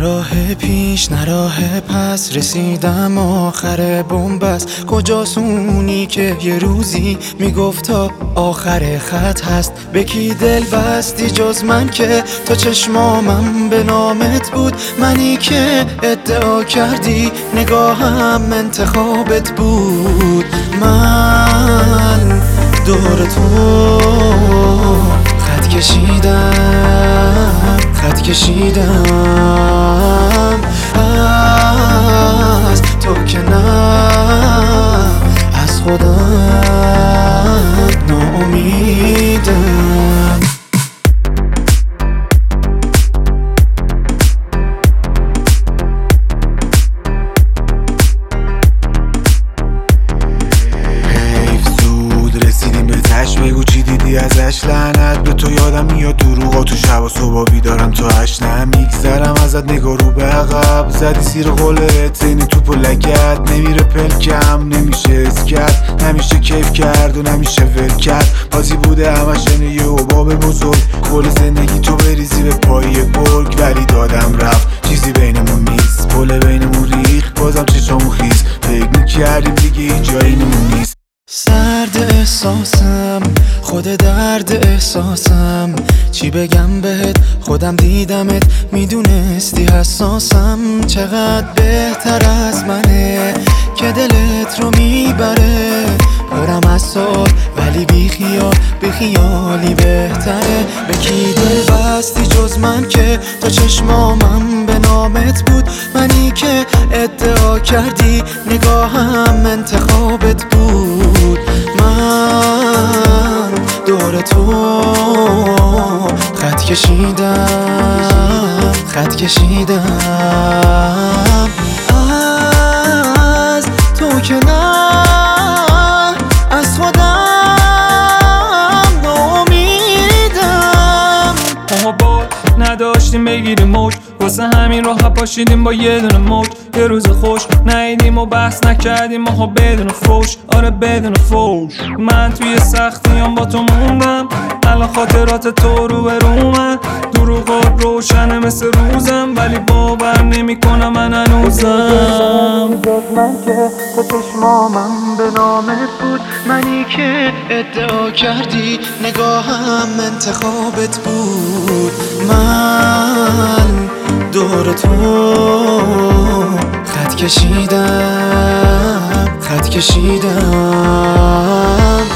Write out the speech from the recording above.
راه پیش نه راه پس، رسیدم آخر بنبست. کجاست اونی که یه روزی میگفت تا آخر خط هست؟ به کی دل بستی جز من که تا چشمامم به نامت بود؟ منی که ادعا کردی نگاهم انتخابت بود. من دور تو خط کشیدم از تو که نه، از خودم ناامیدم. بگو چی دیدی ازش، لعنت به تو. یادم میاد دروغا تو شب و صبح بیدارم تو 8 نمیگذرم ازت، نگاه رو به عقب زدی سیر قولت، اینی توپ و لگت نمیره پلکم، نمیشه اسکت، نمیشه کیف کرد و نمیشه ول کرد. بازی بوده همش یه عباب بزرگ، کل زندگی تو بریزی به پای گرگ، ولی دادم رفت چیزی بینمون نیست، پل بینمون ریخت بازم چشامون خیز، فکر میکردیم دیگه هیچ جایی نمون نیست. سرد احساسم، خود درد احساسم، چی بگم بهت؟ خودم دیدمت، میدونستی حساسم. چقدر بهتر از منه که دلت رو میبره، برم از سال ولی بی خیالی بهتره. به کی دل بستی جز من که تا چشمامم به نامت بود؟ منی که ادعا کردی نگاهم انتخابت بود. من دور تو خط کشیدم از تو که نه، از خودم ناامیدم. ما بار نداشتیم بگیریم موج، واسه همین راه پاشیدیم با یه دونه موج. یه روز خوش نیدیم و بحث نکردیم ماها بدون فوش، آره بدون فوش. من توی سختیام با تو موندم، الان خاطرات تو رو به رومن. دروغات روشنه مثل روزم، ولی باور نمی کنم من هنوزم. من که تا چشمامم به نامت بود، منی که ادعا کردی نگاهم انتخابت بود. من دور تو خط کشیدم